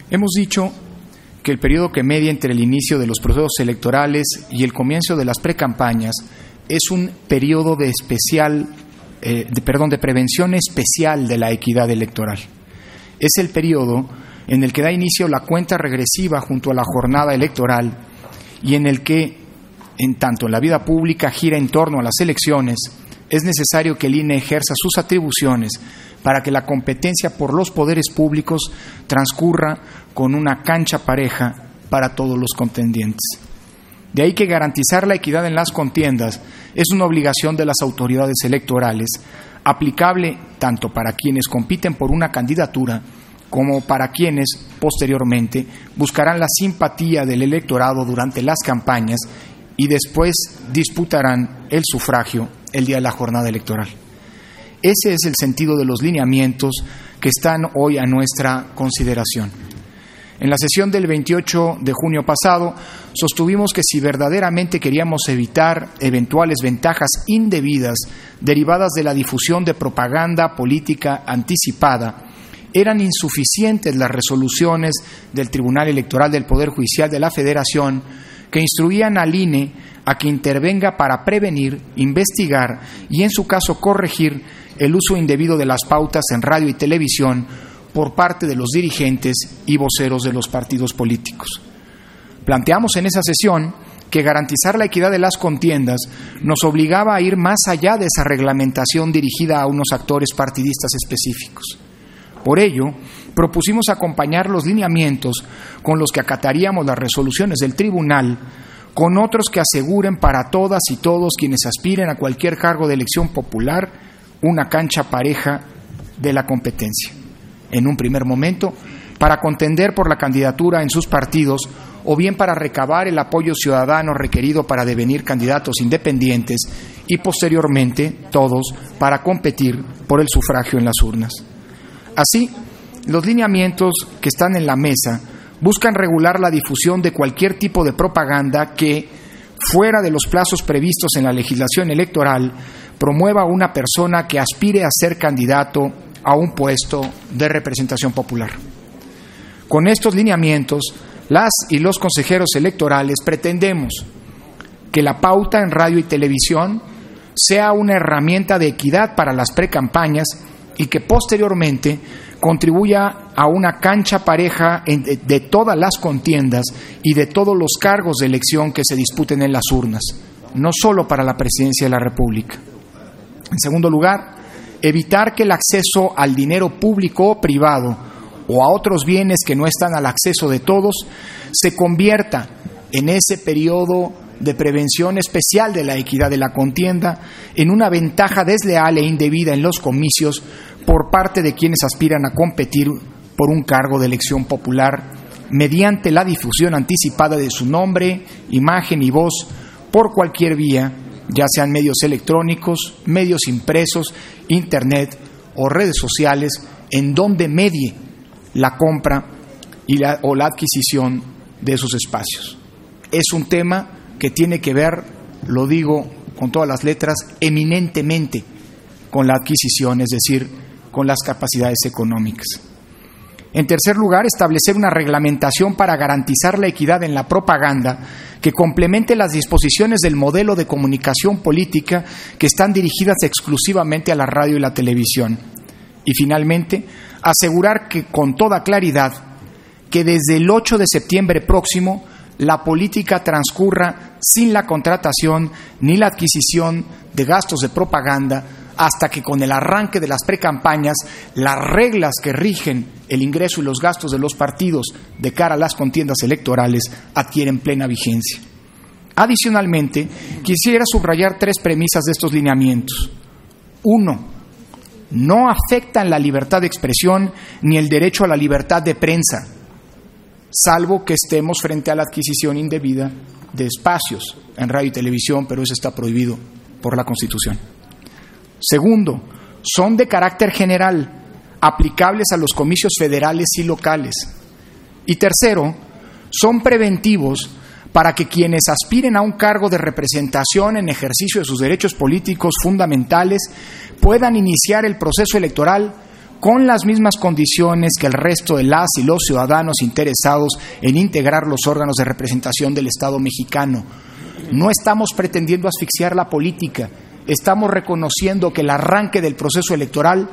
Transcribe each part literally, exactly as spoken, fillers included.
Hemos dicho que el periodo que media entre el inicio de los procesos electorales y el comienzo de las precampañas es un periodo de especial, eh, de, perdón, de prevención especial de la equidad electoral. Es el periodo en el que da inicio la cuenta regresiva junto a la jornada electoral y en el que, en tanto en la vida pública gira en torno a las elecciones, es necesario que el I N E ejerza sus atribuciones para que la competencia por los poderes públicos transcurra con una cancha pareja para todos los contendientes. De ahí que garantizar la equidad en las contiendas es una obligación de las autoridades electorales, aplicable tanto para quienes compiten por una candidatura como para quienes, posteriormente, buscarán la simpatía del electorado durante las campañas y después disputarán el sufragio el día de la jornada electoral. Ese es el sentido de los lineamientos que están hoy a nuestra consideración. En la sesión del veintiocho de junio pasado, sostuvimos que si verdaderamente queríamos evitar eventuales ventajas indebidas derivadas de la difusión de propaganda política anticipada, eran insuficientes las resoluciones del Tribunal Electoral del Poder Judicial de la Federación que instruían al I N E a que intervenga para prevenir, investigar y, en su caso, corregir el uso indebido de las pautas en radio y televisión por parte de los dirigentes y voceros de los partidos políticos. Planteamos en esa sesión que garantizar la equidad de las contiendas nos obligaba a ir más allá de esa reglamentación dirigida a unos actores partidistas específicos. Por ello, propusimos acompañar los lineamientos con los que acataríamos las resoluciones del tribunal con otros que aseguren para todas y todos quienes aspiren a cualquier cargo de elección popular una cancha pareja de la competencia. En un primer momento, para contender por la candidatura en sus partidos o bien para recabar el apoyo ciudadano requerido para devenir candidatos independientes y posteriormente todos para competir por el sufragio en las urnas. Así, los lineamientos que están en la mesa buscan regular la difusión de cualquier tipo de propaganda que, fuera de los plazos previstos en la legislación electoral, promueva a una persona que aspire a ser candidato a un puesto de representación popular. Con estos lineamientos, las y los consejeros electorales pretendemos que la pauta en radio y televisión sea una herramienta de equidad para las precampañas y que posteriormente contribuya a una cancha pareja de, de todas las contiendas y de todos los cargos de elección que se disputen en las urnas, no solo para la presidencia de la República. En segundo lugar, evitar que el acceso al dinero público o privado o a otros bienes que no están al acceso de todos se convierta en ese periodo de prevención especial de la equidad de la contienda en una ventaja desleal e indebida en los comicios por parte de quienes aspiran a competir por un cargo de elección popular mediante la difusión anticipada de su nombre, imagen y voz por cualquier vía, ya sean medios electrónicos, medios impresos, internet o redes sociales, en donde medie la compra y la, o la adquisición de esos espacios. Es un tema que tiene que ver, lo digo con todas las letras, eminentemente con la adquisición, es decir, con las capacidades económicas. En tercer lugar, establecer una reglamentación para garantizar la equidad en la propaganda que complemente las disposiciones del modelo de comunicación política que están dirigidas exclusivamente a la radio y la televisión. Y finalmente, asegurar que con toda claridad que desde el ocho de septiembre próximo la política transcurra sin la contratación ni la adquisición de gastos de propaganda hasta que con el arranque de las precampañas las reglas que rigen el ingreso y los gastos de los partidos de cara a las contiendas electorales adquieren plena vigencia. Adicionalmente, quisiera subrayar tres premisas de estos lineamientos. Uno, no afectan la libertad de expresión ni el derecho a la libertad de prensa, salvo que estemos frente a la adquisición indebida de espacios en radio y televisión, pero eso está prohibido por la Constitución. Segundo, son de carácter general, aplicables a los comicios federales y locales. Y tercero, son preventivos para que quienes aspiren a un cargo de representación en ejercicio de sus derechos políticos fundamentales puedan iniciar el proceso electoral con las mismas condiciones que el resto de las y los ciudadanos interesados en integrar los órganos de representación del Estado mexicano. No estamos pretendiendo asfixiar la política, estamos reconociendo que el arranque del proceso electoral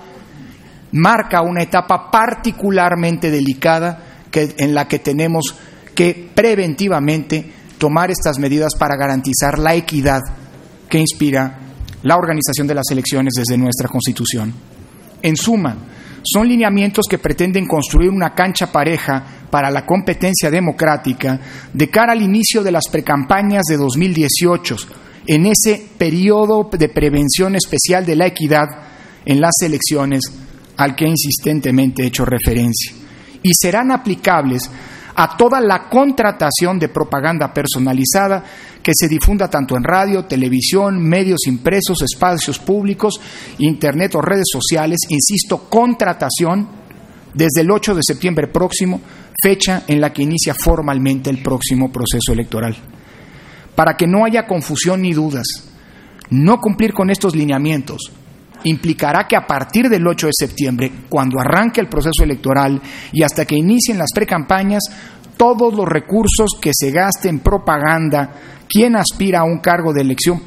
marca una etapa particularmente delicada que, en la que tenemos que preventivamente tomar estas medidas para garantizar la equidad que inspira la organización de las elecciones desde nuestra Constitución. En suma, son lineamientos que pretenden construir una cancha pareja para la competencia democrática de cara al inicio de las precampañas de dos mil dieciocho, en ese periodo de prevención especial de la equidad en las elecciones al que insistentemente he hecho referencia. Y serán aplicables a toda la contratación de propaganda personalizada que se difunda tanto en radio, televisión, medios impresos, espacios públicos, internet o redes sociales, insisto, contratación desde el ocho de septiembre próximo, fecha en la que inicia formalmente el próximo proceso electoral. Para que no haya confusión ni dudas, no cumplir con estos lineamientos implicará que a partir del ocho de septiembre, cuando arranque el proceso electoral y hasta que inicien las precampañas, todos los recursos que se gasten en propaganda, quien aspira a un cargo de elección,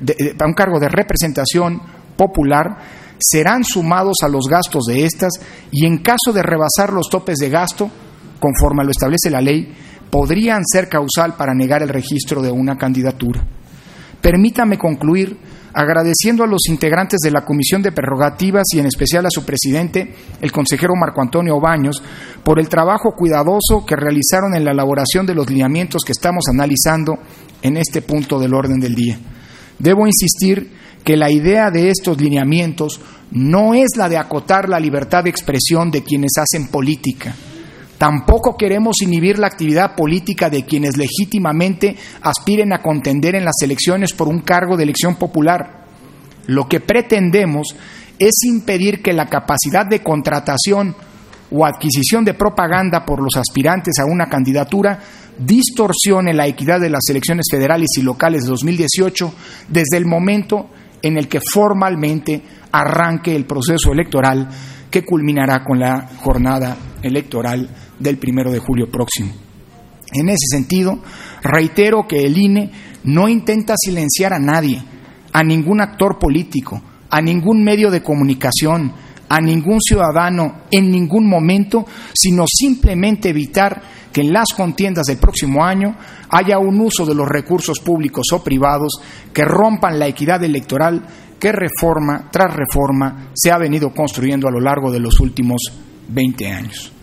a un cargo de representación popular, serán sumados a los gastos de estas y en caso de rebasar los topes de gasto, conforme lo establece la ley, podrían ser causal para negar el registro de una candidatura. Permítame concluir agradeciendo a los integrantes de la Comisión de Prerrogativas y en especial a su presidente, el consejero Marco Antonio Baños, por el trabajo cuidadoso que realizaron en la elaboración de los lineamientos que estamos analizando en este punto del orden del día. Debo insistir que la idea de estos lineamientos no es la de acotar la libertad de expresión de quienes hacen política. Tampoco queremos inhibir la actividad política de quienes legítimamente aspiren a contender en las elecciones por un cargo de elección popular. Lo que pretendemos es impedir que la capacidad de contratación o adquisición de propaganda por los aspirantes a una candidatura distorsione la equidad de las elecciones federales y locales de dos mil dieciocho desde el momento en el que formalmente arranque el proceso electoral que culminará con la jornada electoral del primero de julio próximo. En ese sentido, reitero que el I N E no intenta silenciar a nadie, a ningún actor político, a ningún medio de comunicación, a ningún ciudadano en ningún momento, sino simplemente evitar que en las contiendas del próximo año haya un uso de los recursos públicos o privados que rompan la equidad electoral que reforma tras reforma se ha venido construyendo a lo largo de los últimos veinte años.